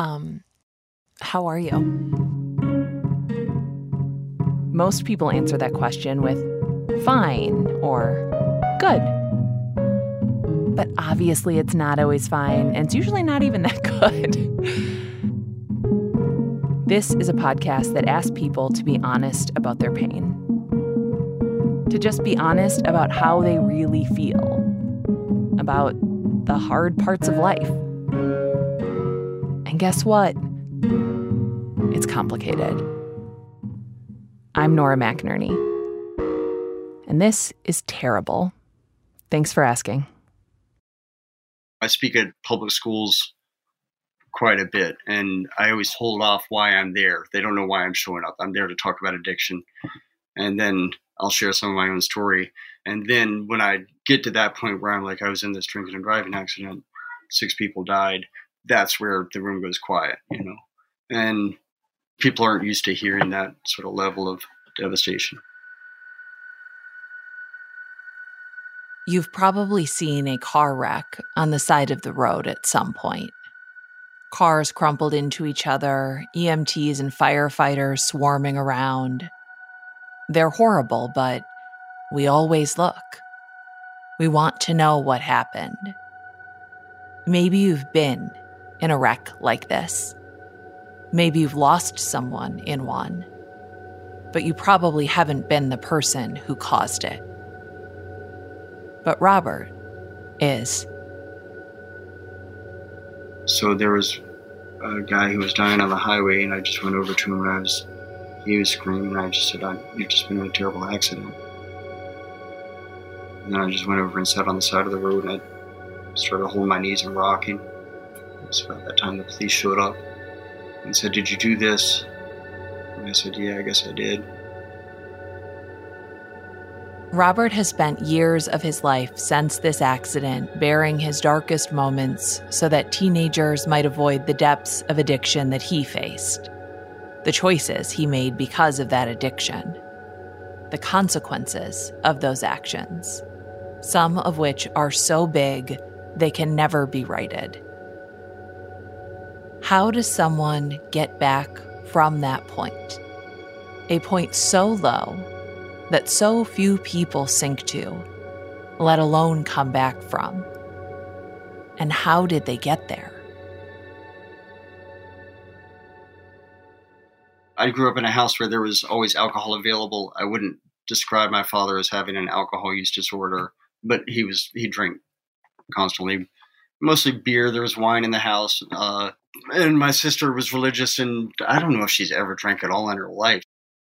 How are you? Most people answer that question with fine or good. But obviously it's not always fine, and it's usually not even that good. This is a podcast that asks people to be honest about their pain. To just be honest about how they really feel. About the hard parts of life. And guess what? It's complicated. I'm Nora McInerney. And this is terrible. Thanks for asking. I speak at public schools quite a bit, and I always hold off why I'm there. They don't know why I'm showing up. I'm there to talk about addiction, and then I'll share some of my own story. And then when I get to that point where I'm like, I was in this drinking and driving accident, 6 people died, that's where the room goes quiet, and people aren't used to hearing that sort of level of devastation. You've probably seen a car wreck on the side of the road at some point. Cars crumpled into each other, EMTs and firefighters swarming around. They're horrible, but we always look. We want to know what happened. Maybe you've been in a wreck like this. Maybe you've lost someone in one. But you probably haven't been the person who caused it. But Robert is. So there was a guy who was dying on the highway, and I just went over to him, and he was screaming, and I just said, "You've just been in a terrible accident." And then I just went over and sat on the side of the road, and I started holding my knees and rocking. It was about that time the police showed up and said, "Did you do this?" And I said, "Yeah, I guess I did." Robert has spent years of his life since this accident bearing his darkest moments so that teenagers might avoid the depths of addiction that he faced. The choices he made because of that addiction. The consequences of those actions. Some of which are so big they can never be righted. How does someone get back from that point? A point so low that so few people sink to, let alone come back from. And how did they get there? I grew up in a house where there was always alcohol available. I wouldn't describe my father as having an alcohol use disorder, but he drank constantly. Mostly beer. There was wine in the house. And my sister was religious, and I don't know if she's ever drank at all in her life.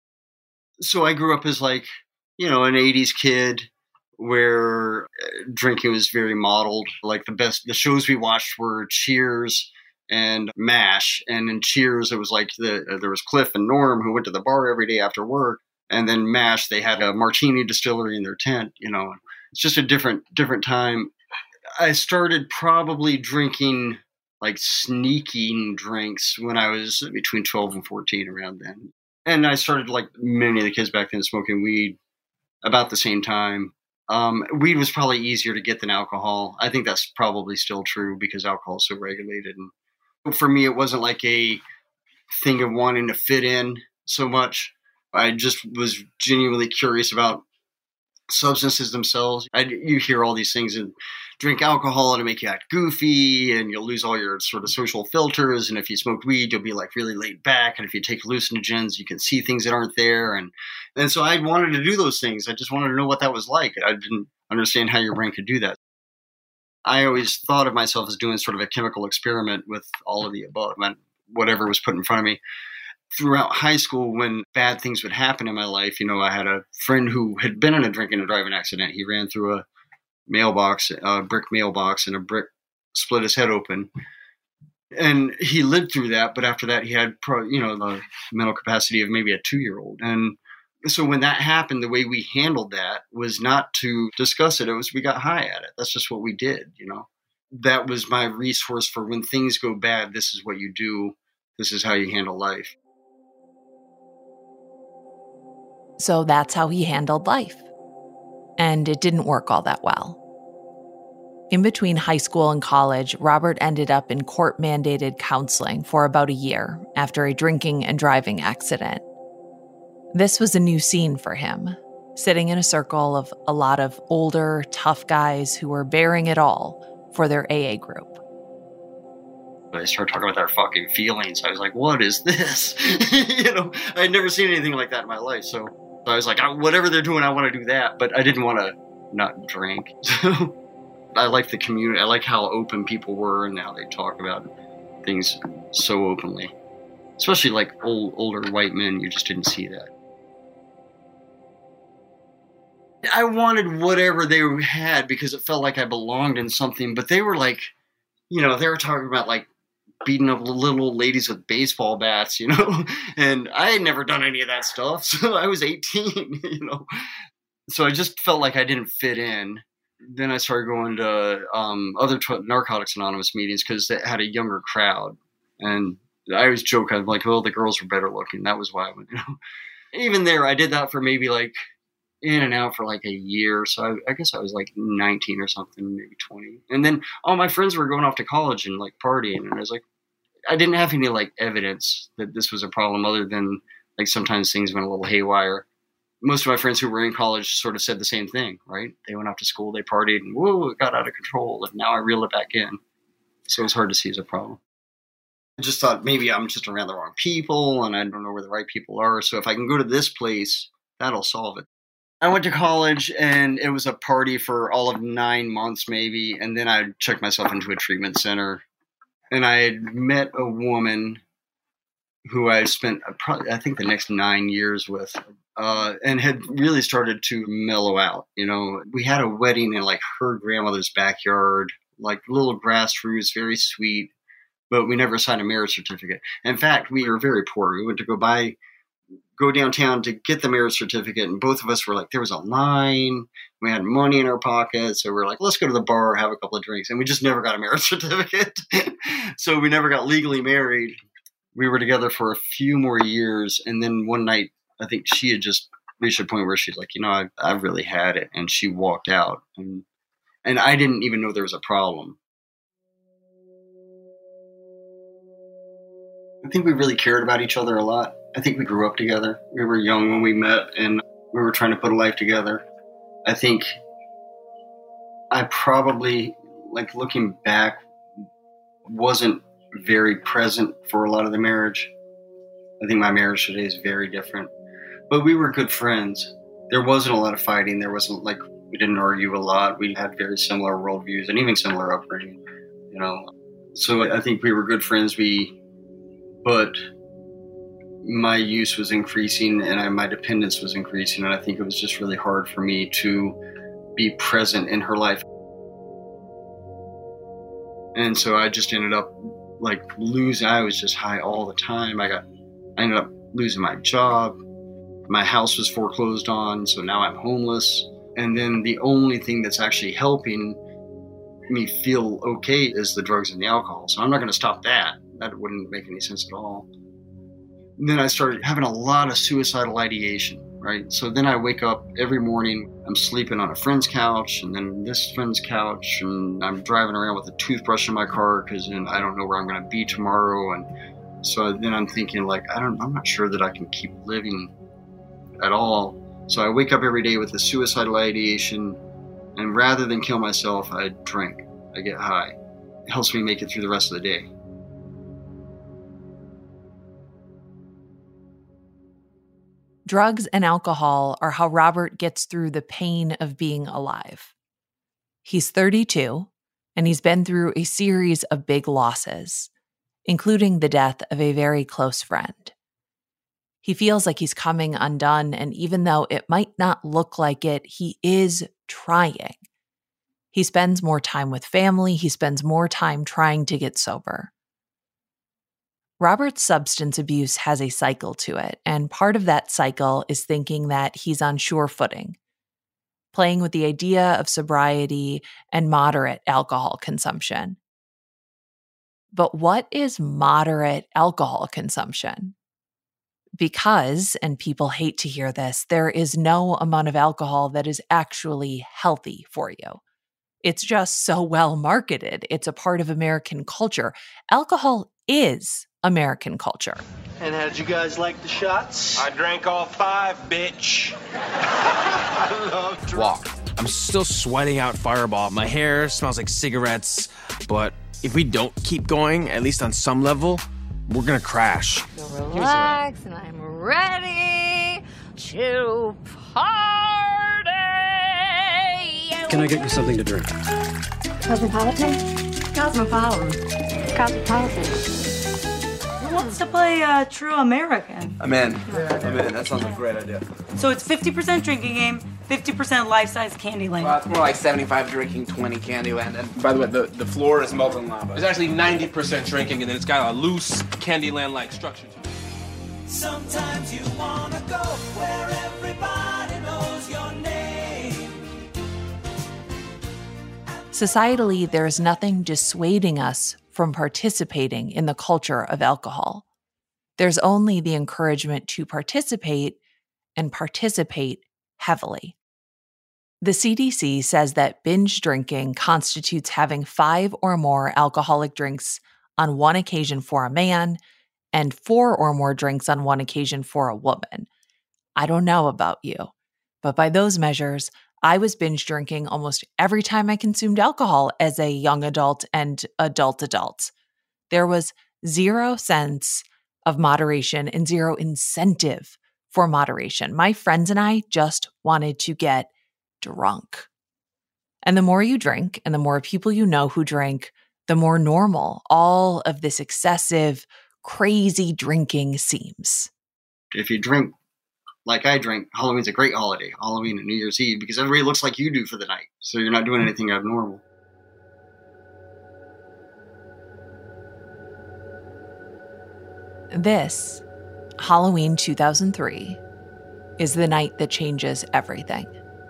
So I grew up as an 80s kid where drinking was very modeled. Like the shows we watched were Cheers and MASH. And in Cheers, it was like there was Cliff and Norm who went to the bar every day after work. And then MASH, they had a martini distillery in their tent. It's just a different time. I started probably drinking, like sneaking drinks, when I was between 12 and 14, around then. And I started, like many of the kids back then, smoking weed about the same time. Weed was probably easier to get than alcohol. I think that's probably still true because alcohol is so regulated. And for me, it wasn't like a thing of wanting to fit in so much. I just was genuinely curious about substances themselves. You hear all these things and drink alcohol to make you act goofy, and you'll lose all your sort of social filters. And if you smoke weed, you'll be like really laid back. And if you take hallucinogens, you can see things that aren't there. And so I wanted to do those things. I just wanted to know what that was like. I didn't understand how your brain could do that. I always thought of myself as doing sort of a chemical experiment with all of the above, whatever was put in front of me. Throughout high school, when bad things would happen in my life, I had a friend who had been in a drinking and driving accident. He ran through a brick mailbox, and a brick split his head open. And he lived through that, but after that, he had the mental capacity of maybe a 2-year-old. And so when that happened, the way we handled that was not to discuss it. It was we got high at it. That's just what we did, That was my resource for when things go bad. This is what you do. This is how you handle life. So that's how he handled life. And it didn't work all that well. In between high school and college, Robert ended up in court-mandated counseling for about a year after a drinking and driving accident. This was a new scene for him, sitting in a circle of a lot of older, tough guys who were bearing it all for their AA group. I started talking about their fucking feelings. I was like, what is this? I had never seen anything like that in my life. So I was like, whatever they're doing, I want to do that. But I didn't want to not drink. So I like the community. I like how open people were and how they talk about things so openly. Especially like older white men, you just didn't see that. I wanted whatever they had because it felt like I belonged in something. But they were like, they were talking about like beating up little old ladies with baseball bats, and I had never done any of that stuff. So I was 18, So I just felt like I didn't fit in. Then I started going to other Narcotics Anonymous meetings because they had a younger crowd. And I always joke, I'm like, well, the girls were better looking. That was why I went, Even there, I did that for maybe like in and out for like a year. So I guess I was like 19 or something, maybe 20. And then all my friends were going off to college and like partying. And I was like, I didn't have any like evidence that this was a problem other than like sometimes things went a little haywire. Most of my friends who were in college sort of said the same thing, right? They went off to school, they partied, and whoa, it got out of control. And now I reel it back in. So it's hard to see as a problem. I just thought maybe I'm just around the wrong people and I don't know where the right people are. So if I can go to this place, that'll solve it. I went to college and it was a party for all of 9 months maybe. And then I checked myself into a treatment center. And I had met a woman who I spent I think the next 9 years with and had really started to mellow out. We had a wedding in like her grandmother's backyard, like little grassroots, very sweet. But we never signed a marriage certificate. In fact, we were very poor. We went to go downtown to get the marriage certificate. And both of us were like, there was a line. We had money in our pockets. So we're like, let's go to the bar, have a couple of drinks. And we just never got a marriage certificate. So we never got legally married. We were together for a few more years. And then one night, I think she had just reached a point where she's like, I've really had it. And she walked out. And I didn't even know there was a problem. I think we really cared about each other a lot. I think we grew up together. We were young when we met, and we were trying to put a life together. I think I probably, like looking back, wasn't very present for a lot of the marriage. I think my marriage today is very different. But we were good friends. There wasn't a lot of fighting. There wasn't like, we didn't argue a lot. We had very similar worldviews and even similar upbringing, So I think we were good friends. But my use was increasing and my dependence was increasing. And I think it was just really hard for me to be present in her life. And so I just ended up like losing. I was just high all the time. I ended up losing my job. My house was foreclosed on. So now I'm homeless. And then the only thing that's actually helping me feel okay is the drugs and the alcohol. So I'm not going to stop that. That wouldn't make any sense at all. And then I started having a lot of suicidal ideation, right? So then I wake up every morning, I'm sleeping on a friend's couch and then this friend's couch, and I'm driving around with a toothbrush in my car because then I don't know where I'm going to be tomorrow. And so then I'm thinking like, I'm not sure that I can keep living at all. So I wake up every day with a suicidal ideation, and rather than kill myself, I drink. I get high. It helps me make it through the rest of the day. Drugs and alcohol are how Robert gets through the pain of being alive. He's 32, and he's been through a series of big losses, including the death of a very close friend. He feels like he's coming undone, and even though it might not look like it, he is trying. He spends more time with family. He spends more time trying to get sober. Robert's substance abuse has a cycle to it, and part of that cycle is thinking that he's on sure footing, playing with the idea of sobriety and moderate alcohol consumption. But what is moderate alcohol consumption? Because, and people hate to hear this, there is no amount of alcohol that is actually healthy for you. It's just so well marketed. It's a part of American culture. Alcohol is American culture. And how did you guys like the shots? I drank all 5, bitch. I love Walk. I'm still sweating out Fireball. My hair smells like cigarettes. But if we don't keep going, at least on some level, we're gonna crash. So relax, and I'm ready to party. Can I get you something to drink? Cosmopolitan? Cosmopolitan. Who wants to play True American? I'm in. That sounds like a great idea. So it's 50% drinking game, 50% life-size Candyland. Well, it's more like 75 drinking, 20 Candyland. And by the way, the floor is molten lava. It's actually 90% drinking, and then it's got a loose Candyland-like structure to it. Sometimes you wanna go where everybody knows your name. Societally, there is nothing dissuading us from participating in the culture of alcohol. There's only the encouragement to participate and participate heavily. The CDC says that binge drinking constitutes having 5 or more alcoholic drinks on one occasion for a man and 4 or more drinks on one occasion for a woman. I don't know about you, but by those measures, I was binge drinking almost every time I consumed alcohol as a young adult and adult. There was 0 sense of moderation and 0 incentive for moderation. My friends and I just wanted to get drunk. And the more you drink and the more people you know who drink, the more normal all of this excessive, crazy drinking seems. If you drink like I drink, Halloween's a great holiday, Halloween and New Year's Eve, because everybody looks like you do for the night. So you're not doing anything abnormal. This, Halloween 2003, is the night that changes everything.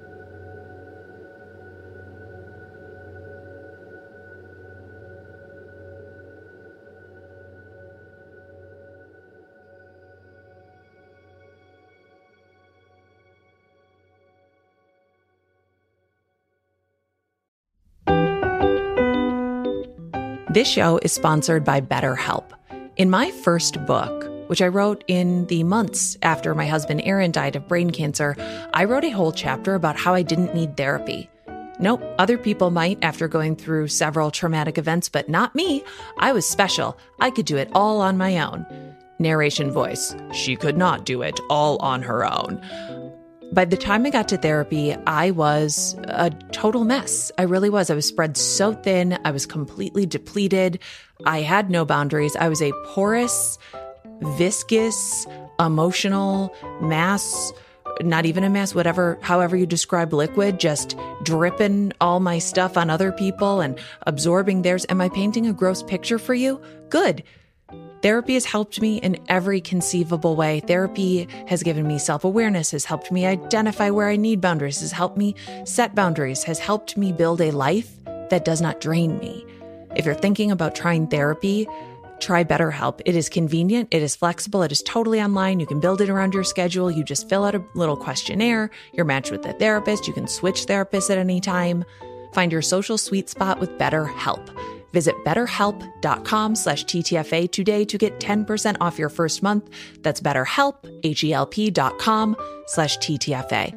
This show is sponsored by BetterHelp. In my first book, which I wrote in the months after my husband Aaron died of brain cancer, I wrote a whole chapter about how I didn't need therapy. Nope, other people might after going through several traumatic events, but not me. I was special. I could do it all on my own. Narration voice, she could not do it all on her own. By the time I got to therapy, I was a total mess. I really was. I was spread so thin. I was completely depleted. I had no boundaries. I was a porous, viscous, emotional mass, not even a mass, however you describe liquid, just dripping all my stuff on other people and absorbing theirs. Am I painting a gross picture for you? Good. Therapy has helped me in every conceivable way. Therapy has given me self-awareness, has helped me identify where I need boundaries, has helped me set boundaries, has helped me build a life that does not drain me. If you're thinking about trying therapy, try BetterHelp. It is convenient. It is flexible. It is totally online. You can build it around your schedule. You just fill out a little questionnaire. You're matched with a therapist. You can switch therapists at any time. Find your social sweet spot with BetterHelp. Visit betterhelp.com/TTFA today to get 10% off your first month. That's BetterHelp, HELP.com/TTFA.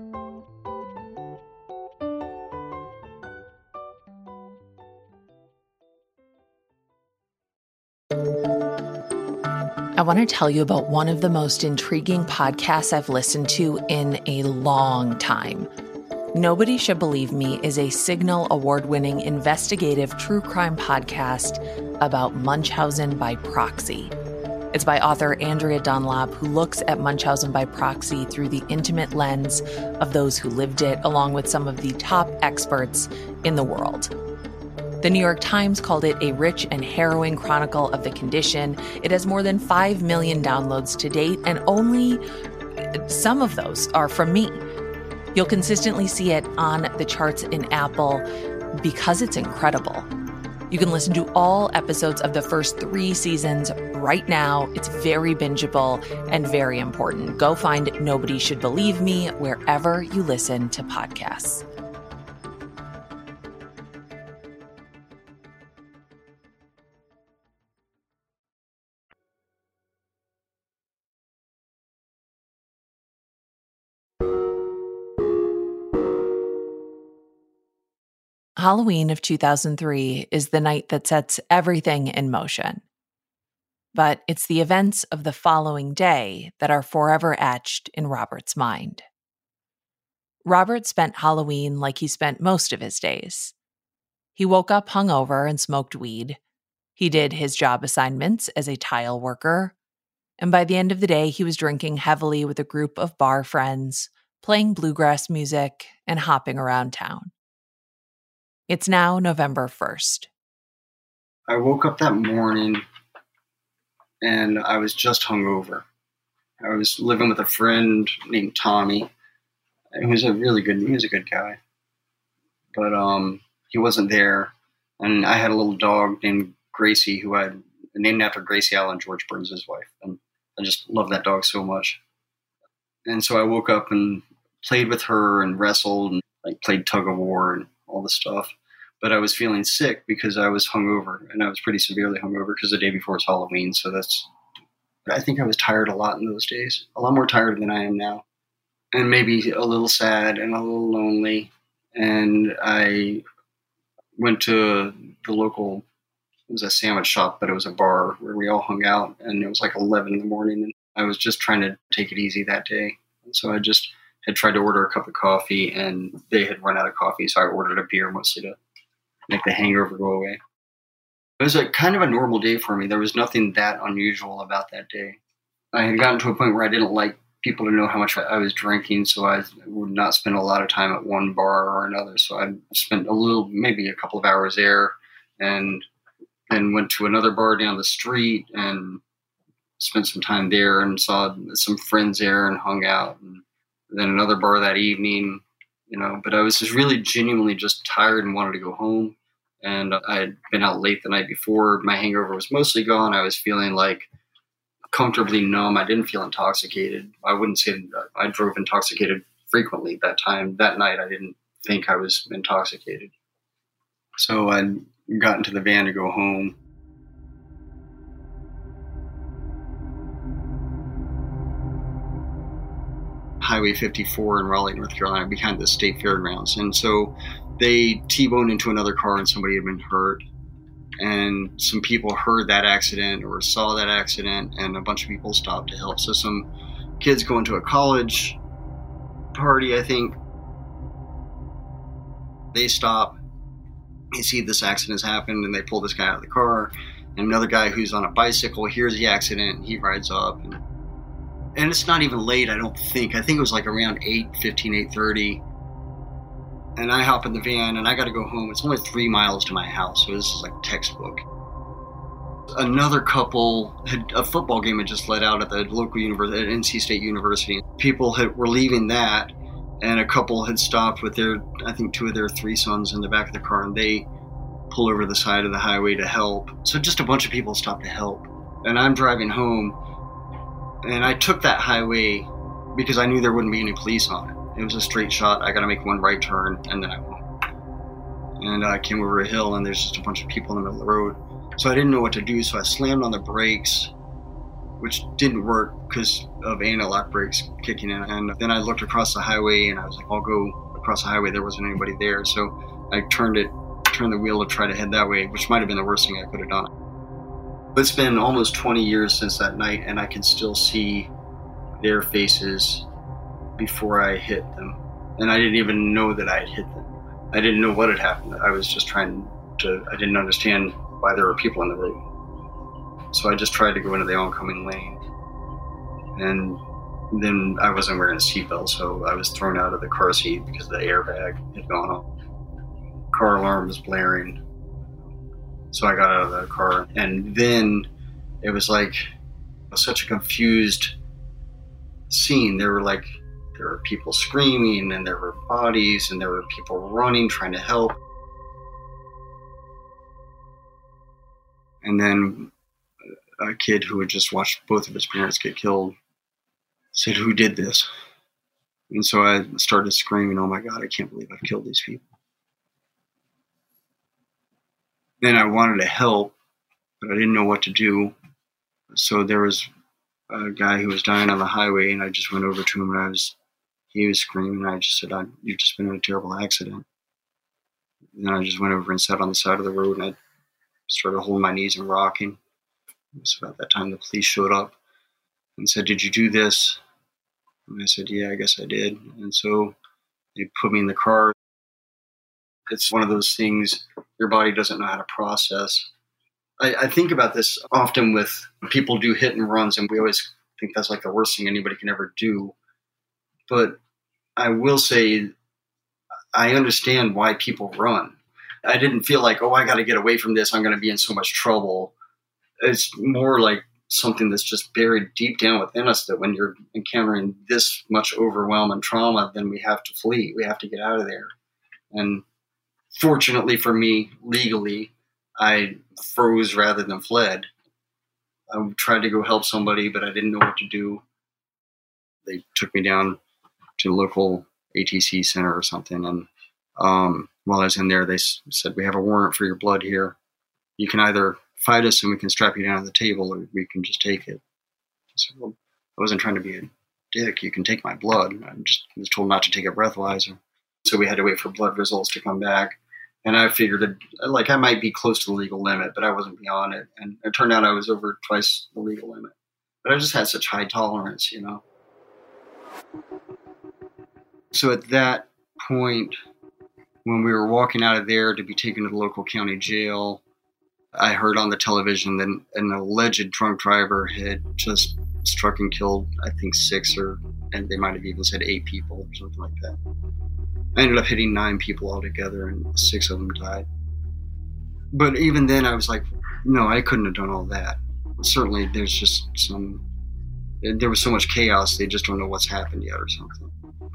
I want to tell you about one of the most intriguing podcasts I've listened to in a long time. Nobody Should Believe Me is a Signal award-winning investigative true crime podcast about Munchausen by proxy. It's by author Andrea Dunlop, who looks at Munchausen by proxy through the intimate lens of those who lived it, along with some of the top experts in the world. The New York Times called it a rich and harrowing chronicle of the condition. It has more than 5 million downloads to date, and only some of those are from me. You'll consistently see it on the charts in Apple because it's incredible. You can listen to all episodes of the first 3 seasons right now. It's very bingeable and very important. Go find Nobody Should Believe Me wherever you listen to podcasts. Halloween of 2003 is the night that sets everything in motion. But it's the events of the following day that are forever etched in Robert's mind. Robert spent Halloween like he spent most of his days. He woke up hungover and smoked weed. He did his job assignments as a tile worker. And by the end of the day, he was drinking heavily with a group of bar friends, playing bluegrass music, and hopping around town. It's now November 1st. I woke up that morning and I was just hungover. I was living with a friend named Tommy. He was a good guy. But he wasn't there. And I had a little dog named Gracie, who I named after Gracie Allen, George Burns' wife. And I just love that dog so much. And so I woke up and played with her and wrestled and played tug of war and all this stuff. But I was feeling sick because I was hungover, and I was pretty severely hungover because the day before was Halloween. So I think I was tired a lot in those days, a lot more tired than I am now. And maybe a little sad and a little lonely. And I went to the local, it was a sandwich shop, but it was a bar where we all hung out, and it was 11 in the morning, and I was just trying to take it easy that day. And so I just had tried to order a cup of coffee, and they had run out of coffee, so I ordered a beer mostly to make the hangover go away. It was kind of a normal day for me. There was nothing that unusual about that day. I had gotten to a point where I didn't like people to know how much I was drinking, so I would not spend a lot of time at one bar or another. So I spent maybe a couple of hours there, and then went to another bar down the street and spent some time there and saw some friends there and hung out. And then another bar that evening, but I was just really genuinely just tired and wanted to go home. And I had been out late the night before. My hangover was mostly gone. I was feeling comfortably numb. I didn't feel intoxicated. I wouldn't say I drove intoxicated frequently that night. I didn't think I was intoxicated. So I got into the van to go home. Highway 54 in Raleigh, North Carolina, behind the state fairgrounds. And so they T-boned into another car and somebody had been hurt. And some people heard that accident or saw that accident, and a bunch of people stopped to help. So some kids going to a college party, I think, they stop, they see this accident has happened, and they pull this guy out of the car. And another guy who's on a bicycle hears the accident, and he rides up. And it's not even late, I don't think. I think it was around 8:15, 8:30. And I hop in the van, and I got to go home. It's only 3 miles to my house, so this is textbook. Another couple, a football game had just let out at the local university, at NC State University. People were leaving that, and a couple had stopped with I think 2 of their 3 sons in the back of the car, and they pull over the side of the highway to help. So just a bunch of people stopped to help. And I'm driving home, and I took that highway because I knew there wouldn't be any police on it. It was a straight shot. I got to make one right turn, and then I went. And I came over a hill, and there's just a bunch of people in the middle of the road. So I didn't know what to do, so I slammed on the brakes, which didn't work because of anti-lock brakes kicking in. And then I looked across the highway, and I was like, I'll go across the highway. There wasn't anybody there. So I turned the wheel to try to head that way, which might have been the worst thing I could have done. It's been almost 20 years since that night, and I can still see their faces before I hit them. And I didn't even know that I had hit them. I didn't know what had happened. I was just I didn't understand why there were people in the road. So I just tried to go into the oncoming lane. And then I wasn't wearing a seatbelt, so I was thrown out of the car seat because the airbag had gone off. Car alarm was blaring. So I got out of the car. And then it was such a confused scene. There were people screaming, and there were bodies, and there were people running, trying to help. And then a kid who had just watched both of his parents get killed said, "Who did this?" And so I started screaming, "Oh my God, I can't believe I've killed these people." Then I wanted to help, but I didn't know what to do. So there was a guy who was dying on the highway, and I just went over to him, and he was screaming, and I just said, "You've just been in a terrible accident." And then I just went over and sat on the side of the road, and I started holding my knees and rocking. It was about that time the police showed up and said, "Did you do this?" And I said, "Yeah, I guess I did." And so they put me in the car. It's one of those things your body doesn't know how to process. I think about this often with people do hit and runs, and we always think that's like the worst thing anybody can ever do. But I will say I understand why people run. I didn't feel like, oh, I got to get away from this. I'm going to be in so much trouble. It's more like something that's just buried deep down within us, that when you're encountering this much overwhelm and trauma, then we have to flee. We have to get out of there. And fortunately for me, legally, I froze rather than fled. I tried to go help somebody, but I didn't know what to do. They took me down to a local ATC center or something. And while I was in there, they said, "We have a warrant for your blood here. You can either fight us and we can strap you down at the table, or we can just take it." I said, "Well, I wasn't trying to be a dick. You can take my blood." I was told not to take a breathalyzer. So we had to wait for blood results to come back. And I figured I might be close to the legal limit, but I wasn't beyond it. And it turned out I was over twice the legal limit. But I just had such high tolerance, you know. So at that point, when we were walking out of there to be taken to the local county jail, I heard on the television that an alleged drunk driver had just struck and killed, I think, 6 and they might have even said 8 people or something like that. I ended up hitting 9 people altogether, and 6 of them died. But even then, I was like, no, I couldn't have done all that. Certainly, there was so much chaos, they just don't know what's happened yet or something.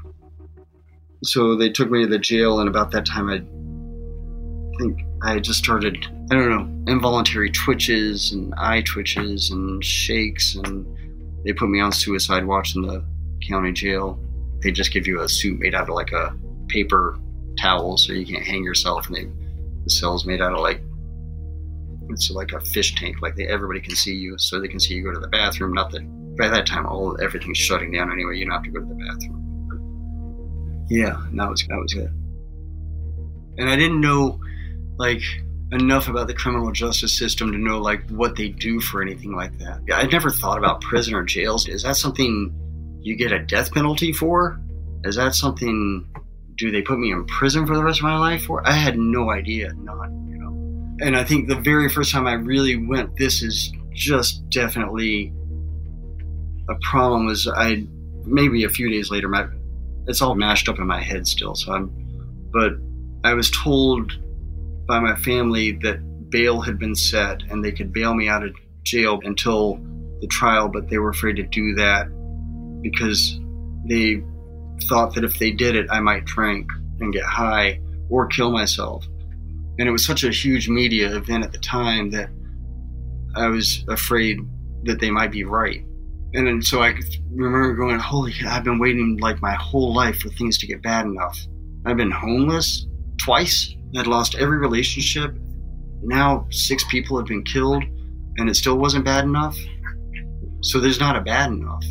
So they took me to the jail, and about that time, I think I just started, I don't know, involuntary twitches and eye twitches and shakes, and they put me on suicide watch in the county jail. They just give you a suit made out of like a paper towel so you can't hang yourself, and the cell's made out of it's like a fish tank, everybody can see you, so they can see you go to the bathroom. Not that by that time everything's shutting down anyway, you don't have to go to the bathroom. Yeah, and that was it. And I didn't know enough about the criminal justice system to know what they do for anything like that. I'd never thought about prison or jails. Is that something you get a death penalty for? Is that something, do they put me in prison for the rest of my life for? I had no idea, And I think the very first time I really went, this is just definitely a problem, was maybe a few days later, it's all mashed up in my head still. But I was told by my family that bail had been set and they could bail me out of jail until the trial, but they were afraid to do that because they thought that if they did it, I might drink and get high or kill myself. And it was such a huge media event at the time that I was afraid that they might be right. And then, so I remember going, holy cow, I've been waiting my whole life for things to get bad enough. I've been homeless twice. I'd lost every relationship. Now 6 people have been killed, and it still wasn't bad enough. So there's not a bad enough.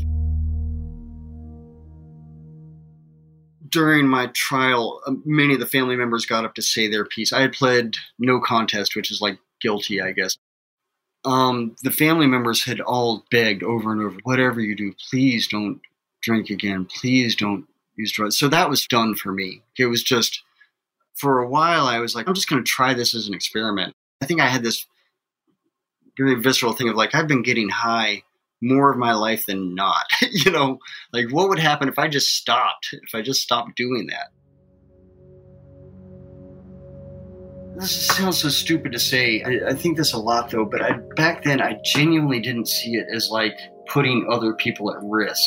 During my trial, many of the family members got up to say their piece. I had pled no contest, which is guilty, I guess. The family members had all begged over and over, whatever you do, please don't drink again. Please don't use drugs. So that was done for me. It was just, for a while, I was I'm just going to try this as an experiment. I think I had this very visceral thing of I've been getting high more of my life than not. What would happen if I just stopped doing that? This sounds so stupid to say. I think this a lot, though, but back then I genuinely didn't see it as putting other people at risk.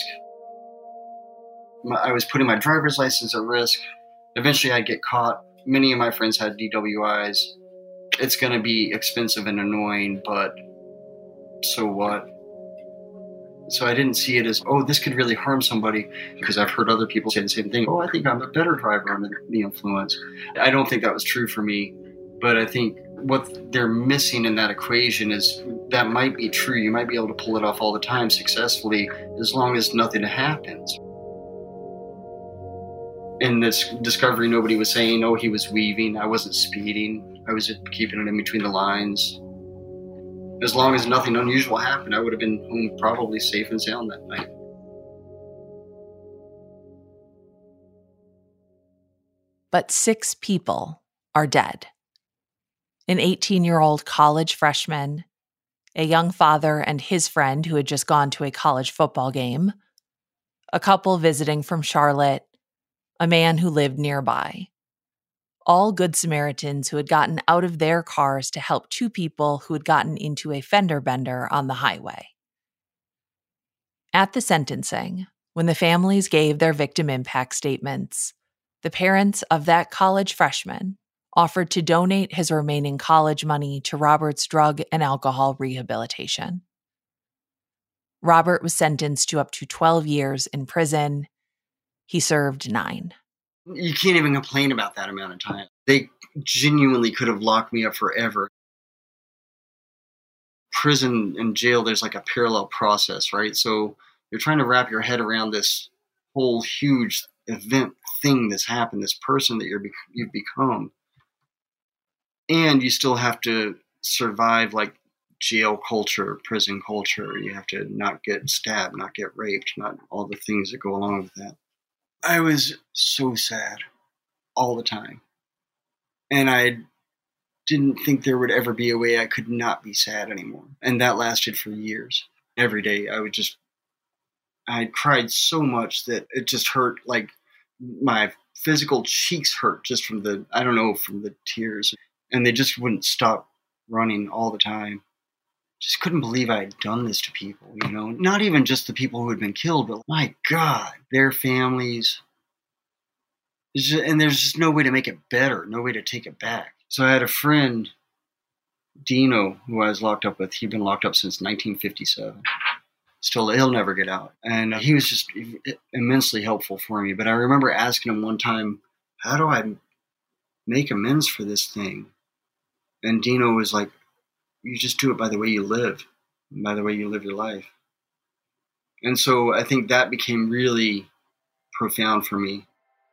I was putting my driver's license at risk. Eventually I'd get caught. Many of my friends had DWIs. It's going to be expensive and annoying, but so what? So I didn't see it as, oh, this could really harm somebody, because I've heard other people say the same thing. Oh, I think I'm a better driver under the influence. I don't think that was true for me, but I think what they're missing in that equation is that might be true. You might be able to pull it off all the time successfully as long as nothing happens. in this discovery, nobody was saying, oh, he was weaving. I wasn't speeding. I was just keeping it in between the lines. As long as nothing unusual happened, I would have been home probably safe and sound that night. But 6 people are dead. An 18-year-old college freshman, a young father and his friend who had just gone to a college football game, a couple visiting from Charlotte, a man who lived nearby. All Good Samaritans who had gotten out of their cars to help 2 people who had gotten into a fender bender on the highway. At the sentencing, when the families gave their victim impact statements, the parents of that college freshman offered to donate his remaining college money to Robert's drug and alcohol rehabilitation. Robert was sentenced to up to 12 years in prison. He served 9. You can't even complain about that amount of time. They genuinely could have locked me up forever. Prison and jail, there's like a parallel process, right? So you're trying to wrap your head around this whole huge event thing that's happened, this person that you've become. And you still have to survive like jail culture, prison culture. You have to not get stabbed, not get raped, not all the things that go along with that. I was so sad all the time. And I didn't think there would ever be a way I could not be sad anymore. And that lasted for years. Every day I cried so much that it just hurt, like my physical cheeks hurt just from the tears. And they just wouldn't stop running all the time. Just couldn't believe I had done this to people, you know? Not even just the people who had been killed, but my God, their families. And there's just no way to make it better, no way to take it back. So I had a friend, Dino, who I was locked up with. He'd been locked up since 1957. Still, he'll never get out. And he was just immensely helpful for me. But I remember asking him one time, how do I make amends for this thing? And Dino was like, you just do it by the way you live, by the way you live your life. And so I think that became really profound for me.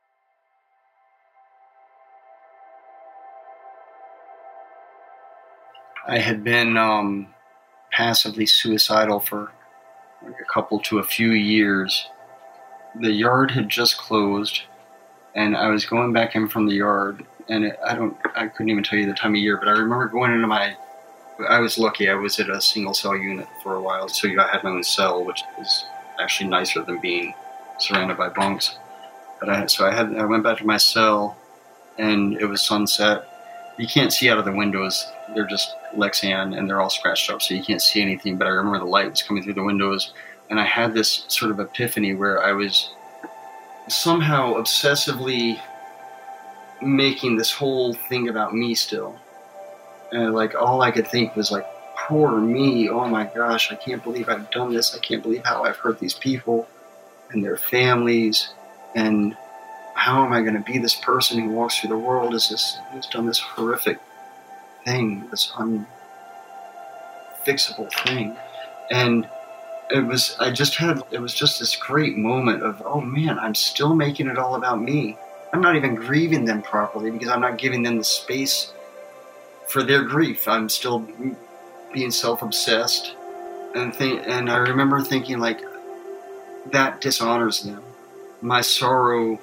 I had been passively suicidal for like a couple to a few years. The yard had just closed, and I was going back in from the yard, and I couldn't even tell you the time of year, but I remember going into I was lucky. I was at a single cell unit for a while, so I had my own cell, which is actually nicer than being surrounded by bunks. But I went back to my cell, and it was sunset. You can't see out of the windows. They're just Lexan, and they're all scratched up, so you can't see anything. But I remember the light was coming through the windows, and I had this sort of epiphany where I was somehow obsessively making this whole thing about me still. And like all I could think was like, poor me, oh my gosh, I can't believe I've done this. I can't believe how I've hurt these people and their families. And how am I going to be this person who walks through the world who's done this horrific thing, this unfixable thing. And it was just this great moment of, oh man, I'm still making it all about me. I'm not even grieving them properly because I'm not giving them the space for their grief. I'm still being self-obsessed, and I remember thinking like, that dishonors them. My sorrow,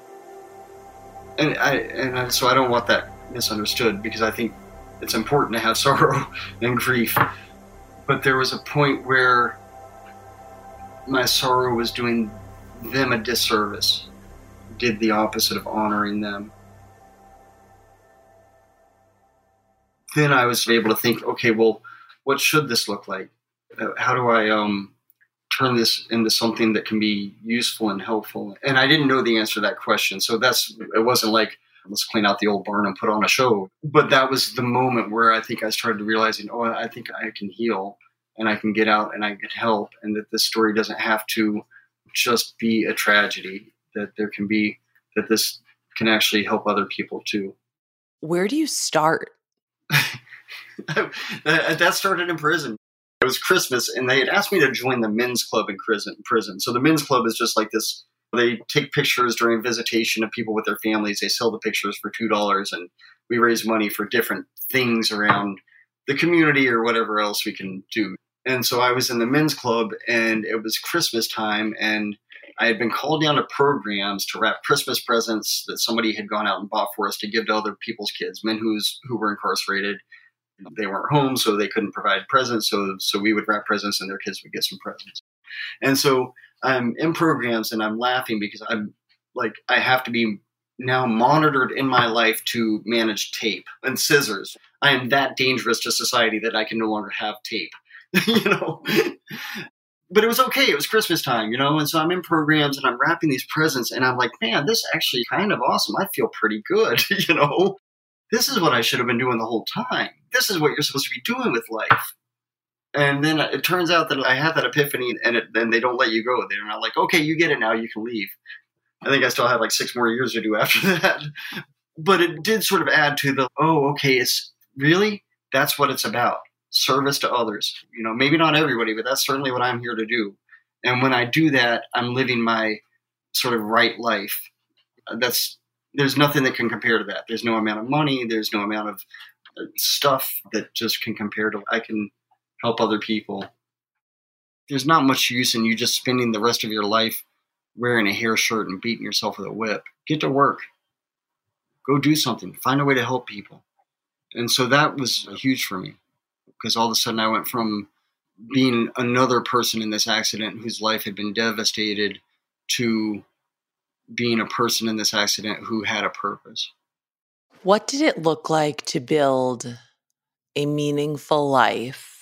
so I don't want that misunderstood, because I think it's important to have sorrow and grief. But there was a point where my sorrow was doing them a disservice, did the opposite of honoring them. Then I was able to think, okay, well, what should this look like? How do I turn this into something that can be useful and helpful? And I didn't know the answer to that question. So it wasn't like, let's clean out the old barn and put on a show. But that was the moment where I think I started realizing, oh, I think I can heal and I can get out and I can help, and that this story doesn't have to just be a tragedy, that this can actually help other people too. Where do you start? That started in prison. It was Christmas, and they had asked me to join the men's club in prison. So the men's club is just like this They take pictures during visitation of people with their families. They sell the pictures for $2, and we raise money for different things around the community or whatever else we can do. And so I was in the men's club, and it was Christmas time, and I had been called down to programs to wrap Christmas presents that somebody had gone out and bought for us to give to other people's kids, men who were incarcerated. They weren't home, so they couldn't provide presents. So we would wrap presents, and their kids would get some presents. And so I'm in programs, and I'm laughing because I'm like, I have to be now monitored in my life to manage tape and scissors. I am that dangerous to society that I can no longer have tape, But it was okay. It was Christmas time, And so I'm in programs, and I'm wrapping these presents, and I'm like, man, this is actually kind of awesome. I feel pretty good, This is what I should have been doing the whole time. This is what you're supposed to be doing with life. And then it turns out that I had that epiphany, and then they don't let you go. They're not like, okay, you get it now, you can leave. I think I still have like 6 more years to do after that. But it did sort of add to the, it's really, that's what it's about. Service to others. Maybe not everybody, but that's certainly what I'm here to do. And when I do that, I'm living my sort of right life. There's nothing that can compare to that. There's no amount of money. There's no amount of stuff that just can compare to, I can help other people. There's not much use in you just spending the rest of your life wearing a hair shirt and beating yourself with a whip. Get to work. Go do something. Find a way to help people. And so that was huge for me, because all of a sudden I went from being another person in this accident whose life had been devastated to being a person in this accident who had a purpose. What did it look like to build a meaningful life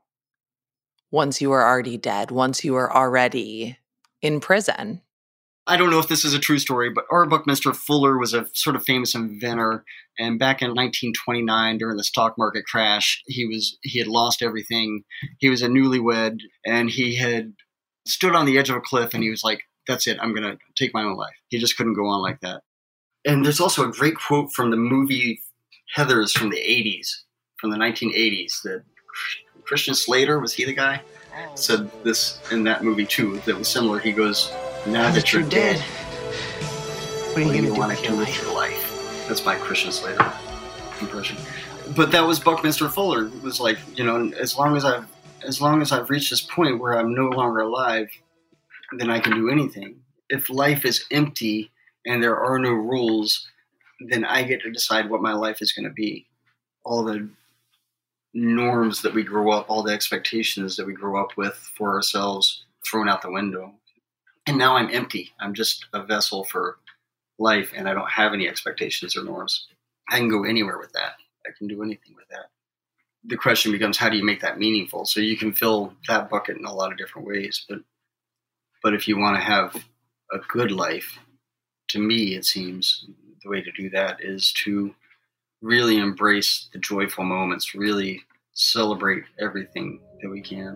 once you were already dead, once you were already in prison? I don't know if this is a true story, but R. Buckminster Fuller was a sort of famous inventor. And back in 1929, during the stock market crash, he had lost everything. He was a newlywed, and he had stood on the edge of a cliff, and he was like, that's it, I'm going to take my own life. He just couldn't go on like that. And there's also a great quote from the movie Heathers from the 80s, from the 1980s, that Christian Slater, was he the guy? Said this in that movie too, that was similar. He goes, now that you're dead, what do you want to do with your life? That's my Christian Slater impression. But that was Buckminster Fuller. It was like, as long as I've reached this point where I'm no longer alive, then I can do anything. If life is empty and there are no rules, then I get to decide what my life is going to be. All the norms that we grow up, all the expectations that we grow up with for ourselves, thrown out the window. And now I'm empty. I'm just a vessel for life, and I don't have any expectations or norms. I can go anywhere with that. I can do anything with that. The question becomes, how do you make that meaningful? So you can fill that bucket in a lot of different ways, but if you want to have a good life, to me, it seems the way to do that is to really embrace the joyful moments, really celebrate everything that we can.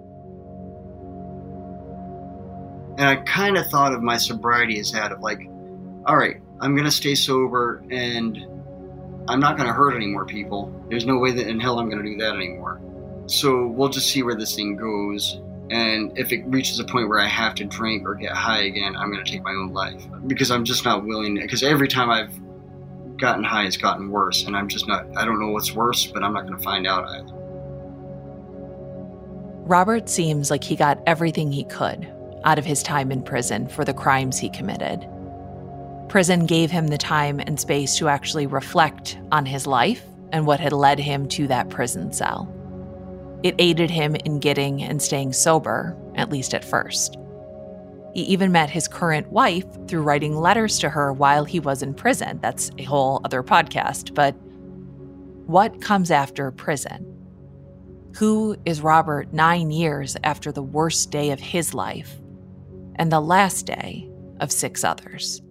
And I kind of thought of my sobriety as that, of like, all right, I'm going to stay sober, and I'm not going to hurt any more people. There's no way that in hell I'm going to do that anymore. So we'll just see where this thing goes. And if it reaches a point where I have to drink or get high again, I'm going to take my own life, because I'm just not willing. Because every time I've gotten high, it's gotten worse. And I don't know what's worse, but I'm not going to find out either. Robert seems like he got everything he could out of his time in prison for the crimes he committed. Prison gave him the time and space to actually reflect on his life and what had led him to that prison cell. It aided him in getting and staying sober, at least at first. He even met his current wife through writing letters to her while he was in prison. That's a whole other podcast. But what comes after prison? Who is Robert 9 years after the worst day of his life and the last day of 6 others?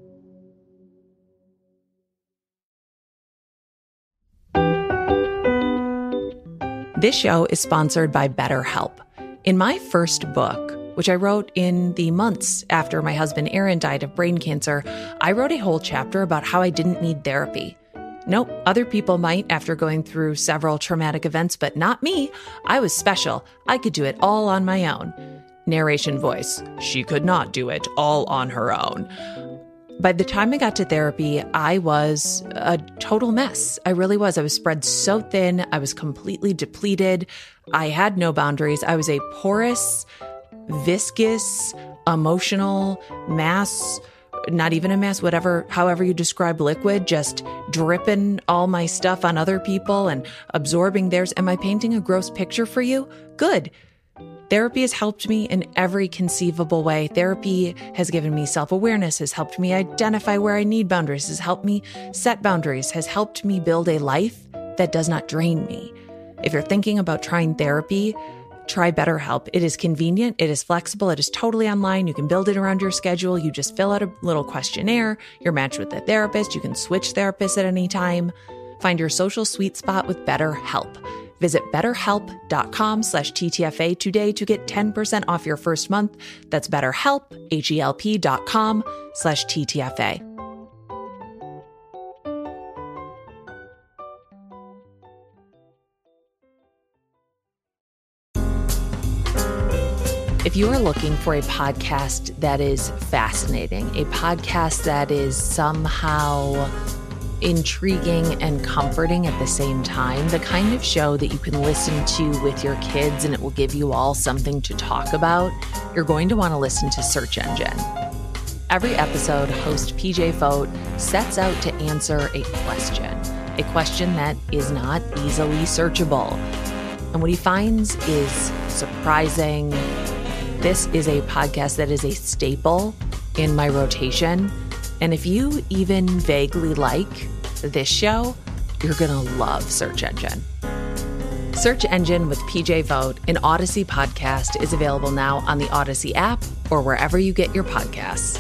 This show is sponsored by BetterHelp. In my first book, which I wrote in the months after my husband Aaron died of brain cancer, I wrote a whole chapter about how I didn't need therapy. Nope, other people might after going through several traumatic events, but not me. I was special. I could do it all on my own. Narration voice, she could not do it all on her own. By the time I got to therapy, I was a total mess. I really was. I was spread so thin. I was completely depleted. I had no boundaries. I was a porous, viscous, emotional mass, not even a mass, however you describe liquid, just dripping all my stuff on other people and absorbing theirs. Am I painting a gross picture for you? Good. Therapy has helped me in every conceivable way. Therapy has given me self-awareness, has helped me identify where I need boundaries, has helped me set boundaries, has helped me build a life that does not drain me. If you're thinking about trying therapy, try BetterHelp. It is convenient. It is flexible. It is totally online. You can build it around your schedule. You just fill out a little questionnaire. You're matched with a therapist. You can switch therapists at any time. Find your social sweet spot with BetterHelp. Visit betterhelp.com/TTFA today to get 10% off your first month. That's BetterHelp, HELP.com/TTFA. If you are looking for a podcast that is fascinating, a podcast that is somehow intriguing and comforting at the same time, the kind of show that you can listen to with your kids and it will give you all something to talk about, you're going to want to listen to Search Engine. Every episode, host PJ Vogt sets out to answer a question that is not easily searchable. And what he finds is surprising. This is a podcast that is a staple in my rotation. And if you even vaguely like this show, you're going to love Search Engine. Search Engine with PJ Vogt, an Odyssey podcast, is available now on the Odyssey app or wherever you get your podcasts.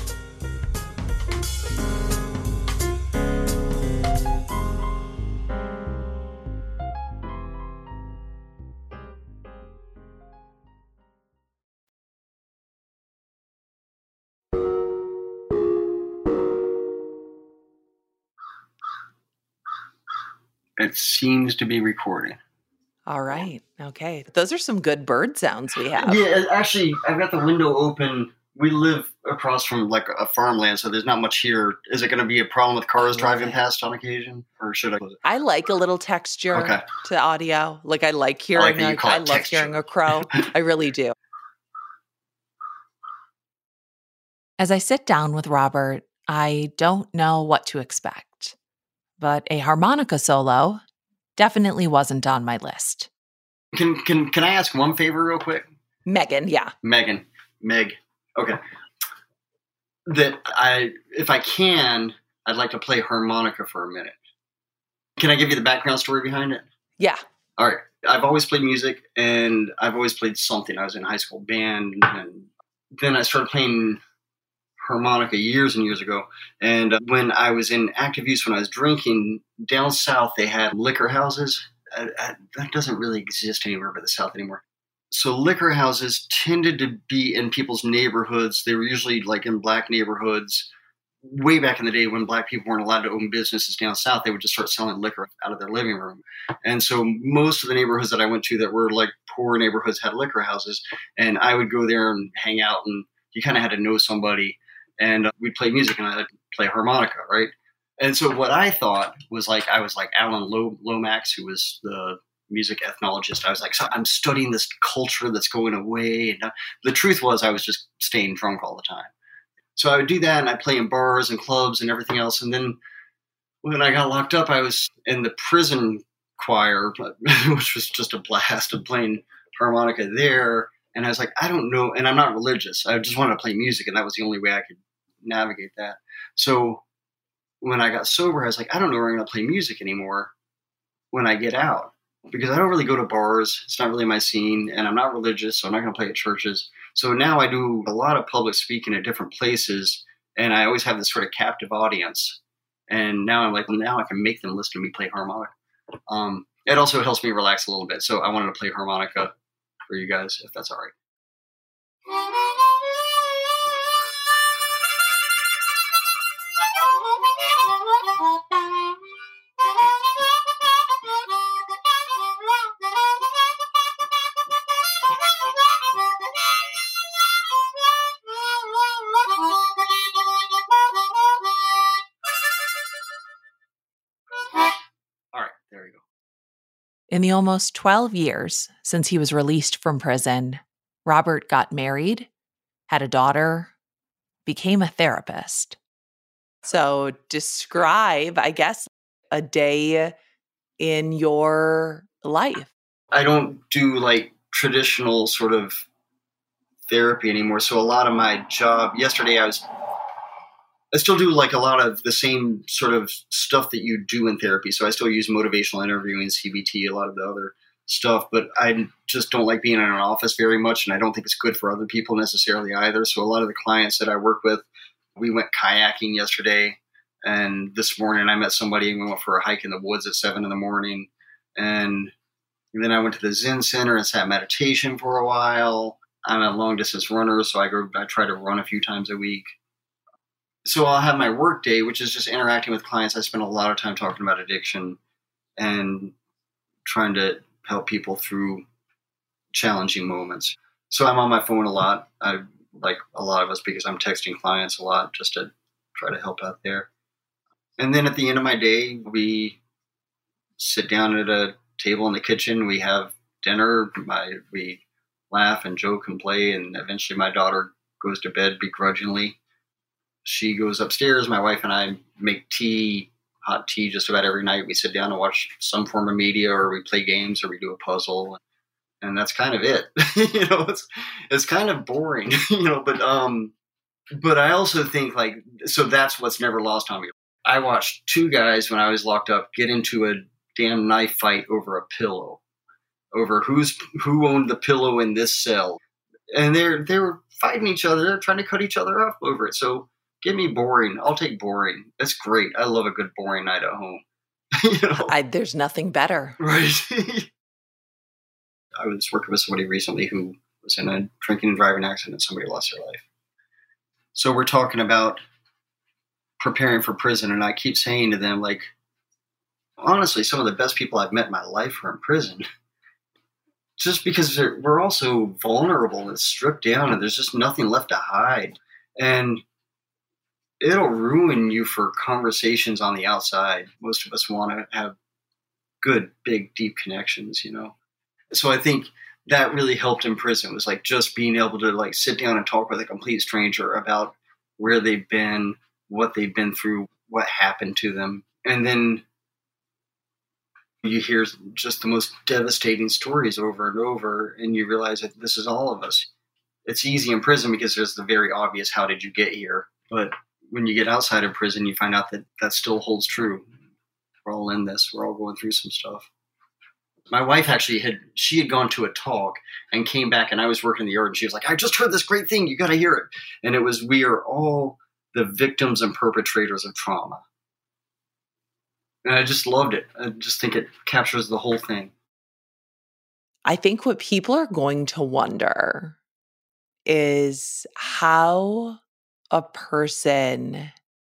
It seems to be recording. All right. Okay. Those are some good bird sounds we have. Yeah, actually, I've got the window open. We live across from like a farmland, so there's not much here. Is it going to be a problem with cars driving past on occasion, or should I close it? I like a little texture to audio. Like I like hearing. I love hearing a crow. I really do. As I sit down with Robert, I don't know what to expect, but a harmonica solo definitely wasn't on my list. Can I ask one favor real quick? Megan, yeah. Meg. Okay. If I can, I'd like to play harmonica for a minute. Can I give you the background story behind it? Yeah. All right. I've always played music, and I've always played something. I was in high school band, and then I started playing harmonica years and years ago. And when I was in active use, when I was drinking, down south, they had liquor houses. That doesn't really exist anywhere but the South anymore. So liquor houses tended to be in people's neighborhoods. They were usually like in black neighborhoods. Way back in the day when black people weren't allowed to own businesses down south, they would just start selling liquor out of their living room. And so most of the neighborhoods that I went to that were like poor neighborhoods had liquor houses. And I would go there and hang out, and you kind of had to know somebody. And we'd play music, and I'd play harmonica, right? And so what I thought was like, I was like Alan Lomax, who was the music ethnologist. I was like, so I'm studying this culture that's going away. And the truth was I was just staying drunk all the time. So I would do that, and I'd play in bars and clubs and everything else. And then when I got locked up, I was in the prison choir, which was just a blast of playing harmonica there. And I was like, I don't know. And I'm not religious. I just wanted to play music, and that was the only way I could navigate that. So when I got sober, I was like, I don't know where I'm going to play music anymore when I get out, because I don't really go to bars. It's not really my scene, and I'm not religious, so I'm not going to play at churches. So now I do a lot of public speaking at different places, and I always have this sort of captive audience. And now I'm like, well, now I can make them listen to me play harmonica. It also helps me relax a little bit. So I wanted to play harmonica for you guys, if that's all right. In the almost 12 years since he was released from prison, Robert got married, had a daughter, became a therapist. So describe, I guess, a day in your life. I don't do like traditional sort of therapy anymore. So a lot of my job, yesterday I still do like a lot of the same sort of stuff that you do in therapy. So I still use motivational interviewing, CBT, a lot of the other stuff, but I just don't like being in an office very much. And I don't think it's good for other people necessarily either. So a lot of the clients that I work with, we went kayaking yesterday, and this morning I met somebody and we went for a hike in the woods at 7 a.m. And then I went to the Zen Center and sat meditation for a while. I'm a long distance runner, so I try to run a few times a week. So I'll have my work day, which is just interacting with clients. I spend a lot of time talking about addiction and trying to help people through challenging moments. So I'm on my phone a lot. I like a lot of us because I'm texting clients a lot just to try to help out there. And then at the end of my day, we sit down at a table in the kitchen. We have dinner. We laugh and joke and play. And eventually my daughter goes to bed begrudgingly. She goes upstairs. My wife and I make tea, hot tea, just about every night. We sit down and watch some form of media, or we play games, or we do a puzzle. And that's kind of it. It's kind of boring, but I also think so that's what's never lost on me. I watched two guys when I was locked up get into a damn knife fight over a pillow, over who owned the pillow in this cell. And they were fighting each other. They're trying to cut each other off over it. So give me boring. I'll take boring. That's great. I love a good boring night at home. There's nothing better. Right. I was working with somebody recently who was in a drinking and driving accident and somebody lost their life. So we're talking about preparing for prison, and I keep saying to them, like, honestly, some of the best people I've met in my life are in prison. Just because we're all so vulnerable and stripped down, and there's just nothing left to hide. And it'll ruin you for conversations on the outside. Most of us want to have good, big, deep connections, So I think that really helped in prison. It was like just being able to like sit down and talk with a complete stranger about where they've been, what they've been through, what happened to them. And then you hear just the most devastating stories over and over, and you realize that this is all of us. It's easy in prison because there's the very obvious, how did you get here? But when you get outside of prison, you find out that still holds true. We're all in this. We're all going through some stuff. My wife actually had gone to a talk and came back, and I was working in the yard, and she was like, I just heard this great thing. You got to hear it. And it was, we are all the victims and perpetrators of trauma. And I just loved it. I just think it captures the whole thing. I think what people are going to wonder is how a person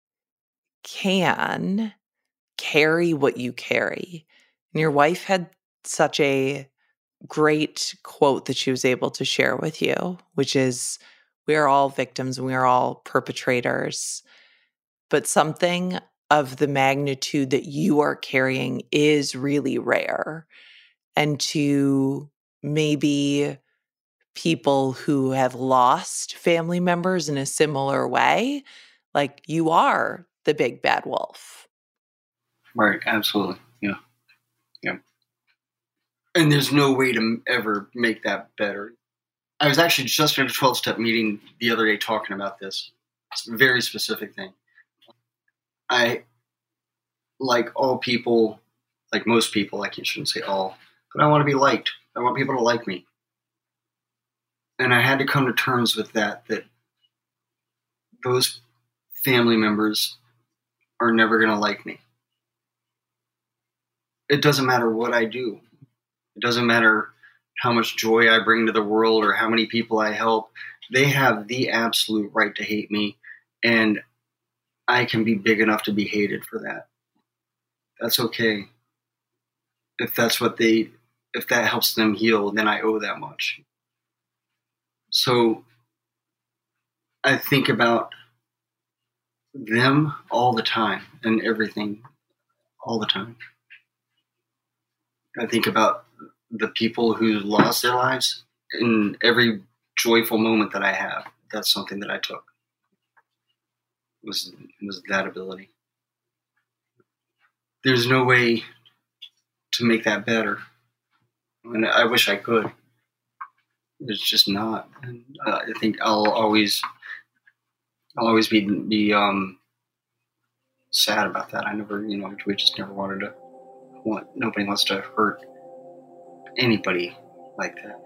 can carry what you carry. And your wife had such a great quote that she was able to share with you, which is, we are all victims and we are all perpetrators, but something of the magnitude that you are carrying is really rare. And to maybe people who have lost family members in a similar way, like, you are the big bad wolf. Right, absolutely. Yeah. And there's no way to ever make that better. I was actually just in a 12-step meeting the other day talking about this. It's a very specific thing. I, like all people, like most people, I shouldn't say all, but I want to be liked. I want people to like me. And I had to come to terms with that those family members are never going to like me. It doesn't matter what I do. It doesn't matter how much joy I bring to the world or how many people I help. They have the absolute right to hate me, and I can be big enough to be hated for that. That's okay. If that helps them heal, then I owe that much. So I think about them all the time and everything all the time. I think about the people who lost their lives. In every joyful moment that I have, that's something that I took. Was that ability. There's no way to make that better. And I wish I could. It's just not. And I think I'll always be sad about that. I never, we just never nobody wants to hurt anybody like that.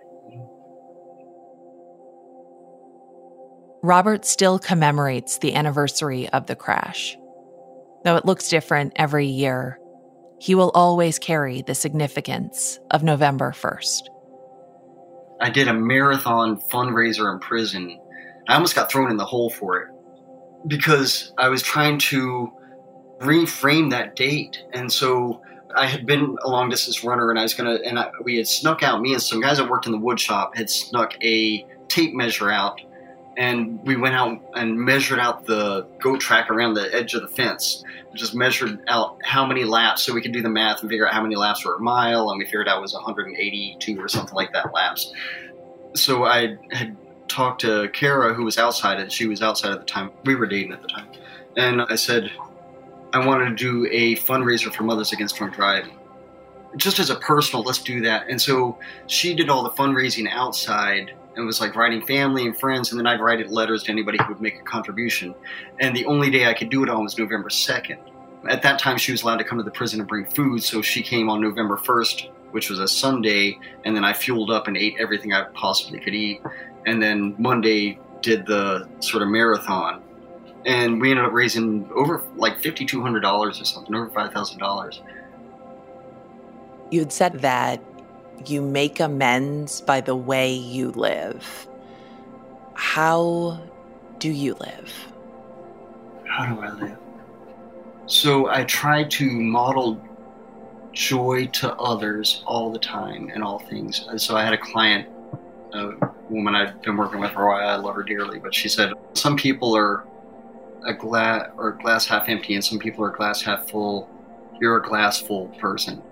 Robert still commemorates the anniversary of the crash. Though it looks different every year, he will always carry the significance of November 1st. I did a marathon fundraiser in prison. I almost got thrown in the hole for it because I was trying to reframe that date. And so I had been a long distance runner, and we had snuck out, me and some guys that worked in the wood shop had snuck a tape measure out. And we went out and measured out the goat track around the edge of the fence. We just measured out how many laps so we could do the math and figure out how many laps were a mile. And we figured out it was 182 or something like that laps. So I had talked to Kara, who was outside, and she was outside at the time. We were dating at the time. And I said, I wanted to do a fundraiser for Mothers Against Drunk Driving. Just as a personal, let's do that. And so she did all the fundraising outside. It was like writing family and friends, and then I'd write letters to anybody who would make a contribution. And the only day I could do it on was November 2nd. At that time, she was allowed to come to the prison and bring food, so she came on November 1st, which was a Sunday, and then I fueled up and ate everything I possibly could eat. And then Monday did the sort of marathon. And we ended up raising over like $5,200 or something, over $5,000. You had said that you make amends by the way you live. How do you live? How do I live? So I try to model joy to others all the time in all things. So I had a client, a woman I've been working with for a while. I love her dearly, but she said, some people are a glass half empty and some people are glass half full. You're a glass full person.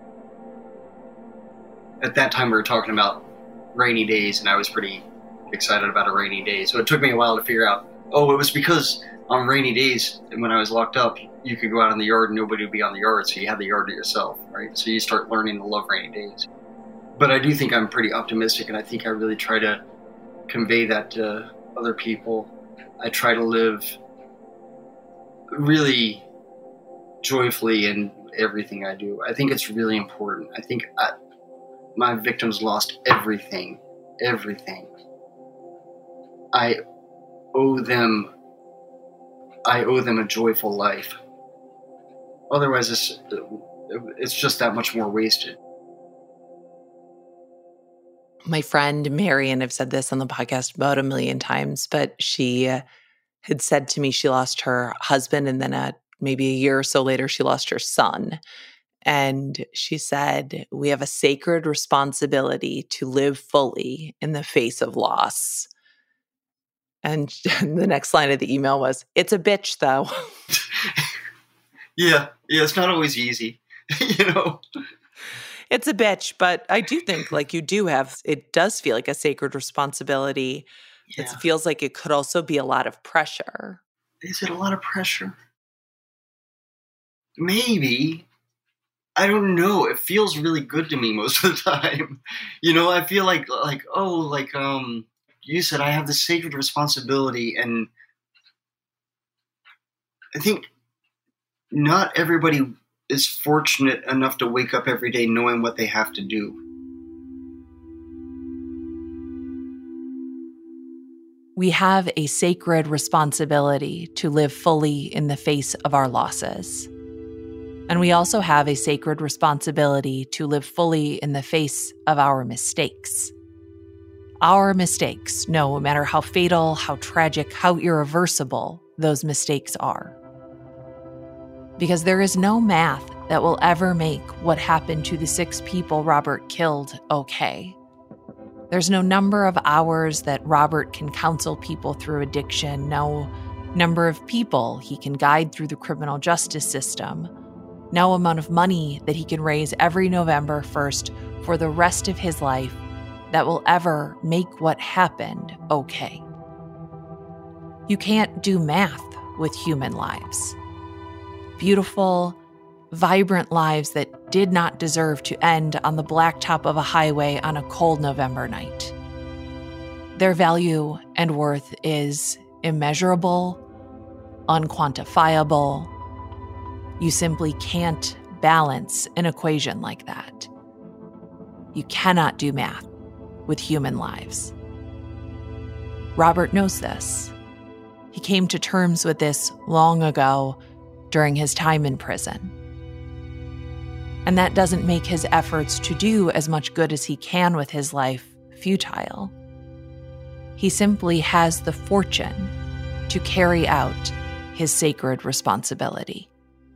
At that time, we were talking about rainy days, and I was pretty excited about a rainy day. So it took me a while to figure out, it was because on rainy days, when I was locked up, you could go out in the yard and nobody would be on the yard, so you had the yard to yourself, right? So you start learning to love rainy days. But I do think I'm pretty optimistic, and I think I really try to convey that to other people. I try to live really joyfully in everything I do. I think it's really important. I think my victims lost everything. I owe them a joyful life. Otherwise, it's just that much more wasted. My friend Marion, I've said this on the podcast about 1 million times, but she had said to me she lost her husband, and then maybe a year or so later, she lost her son. And she said, we have a sacred responsibility to live fully in the face of loss. And the next line of the email was, it's a bitch, though. Yeah, it's not always easy, It's a bitch, but I do think it does feel like a sacred responsibility. Yeah. It feels like it could also be a lot of pressure. Is it a lot of pressure? Maybe. I don't know. It feels really good to me most of the time. I feel like you said, I have this sacred responsibility, and I think not everybody is fortunate enough to wake up every day knowing what they have to do. We have a sacred responsibility to live fully in the face of our losses. And we also have a sacred responsibility to live fully in the face of our mistakes. Our mistakes, no matter how fatal, how tragic, how irreversible those mistakes are. Because there is no math that will ever make what happened to the 6 people Robert killed okay. There's no number of hours that Robert can counsel people through addiction, no number of people he can guide through the criminal justice system, no amount of money that he can raise every November 1st for the rest of his life that will ever make what happened okay. You can't do math with human lives. Beautiful, vibrant lives that did not deserve to end on the blacktop of a highway on a cold November night. Their value and worth is immeasurable, unquantifiable. You simply can't balance an equation like that. You cannot do math with human lives. Robert knows this. He came to terms with this long ago during his time in prison. And that doesn't make his efforts to do as much good as he can with his life futile. He simply has the fortune to carry out his sacred responsibility.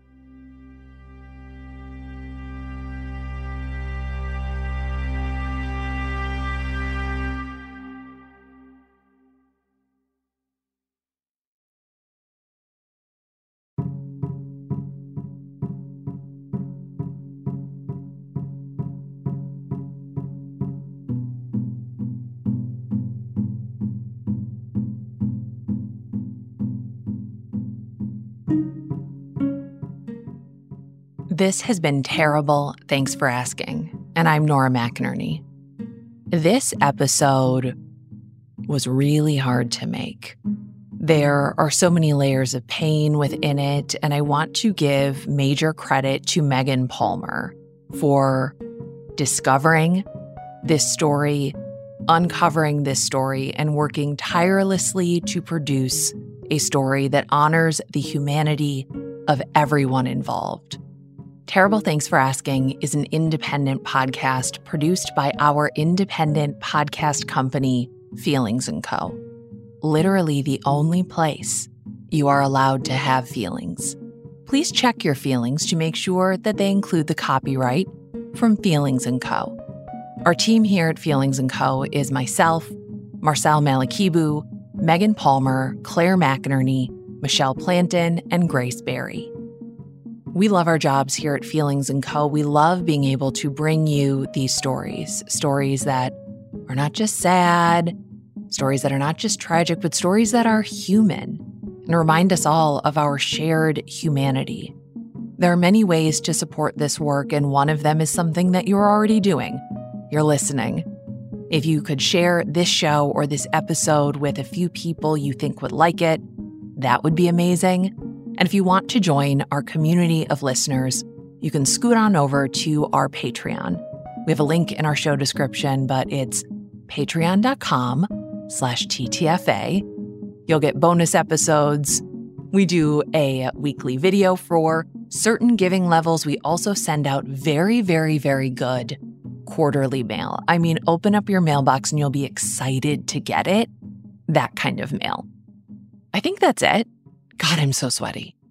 This has been Terrible, Thanks for Asking, and I'm Nora McInerney. This episode was really hard to make. There are so many layers of pain within it, and I want to give major credit to Megan Palmer for discovering this story, uncovering this story, and working tirelessly to produce a story that honors the humanity of everyone involved. Terrible Thanks for Asking is an independent podcast produced by our independent podcast company, Feelings & Co. Literally the only place you are allowed to have feelings. Please check your feelings to make sure that they include the copyright from Feelings & Co. Our team here at Feelings & Co. is myself, Marcel Malakibu, Megan Palmer, Claire McInerney, Michelle Planton, and Grace Berry. We love our jobs here at Feelings & Co. We love being able to bring you these stories that are not just sad, stories that are not just tragic, but stories that are human and remind us all of our shared humanity. There are many ways to support this work, and one of them is something that you're already doing. You're listening. If you could share this show or this episode with a few people you think would like it, that would be amazing. And if you want to join our community of listeners, you can scoot on over to our Patreon. We have a link in our show description, but it's patreon.com/TTFA. You'll get bonus episodes. We do a weekly video for certain giving levels. We also send out very, very, very good quarterly mail. I mean, open up your mailbox and you'll be excited to get it. That kind of mail. I think that's it. God, I'm so sweaty.